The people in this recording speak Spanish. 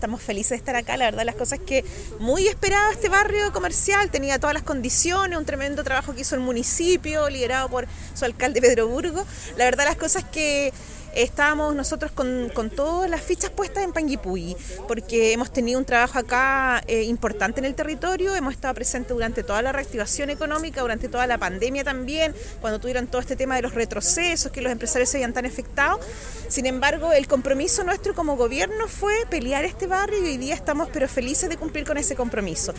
Estamos felices de estar acá, la verdad las cosas que muy esperaba este barrio comercial, tenía todas las condiciones, un tremendo trabajo que hizo el municipio, liderado por su alcalde Pedro Burgo. La verdad las cosas que estábamos nosotros con todas las fichas puestas en Panguipulli, porque hemos tenido un trabajo acá importante en el territorio, hemos estado presentes durante toda la reactivación económica, durante toda la pandemia también, cuando tuvieron todo este tema de los retrocesos, que los empresarios se habían tan afectados. Sin embargo, el compromiso nuestro como gobierno fue pelear este barrio y hoy día estamos pero felices de cumplir con ese compromiso.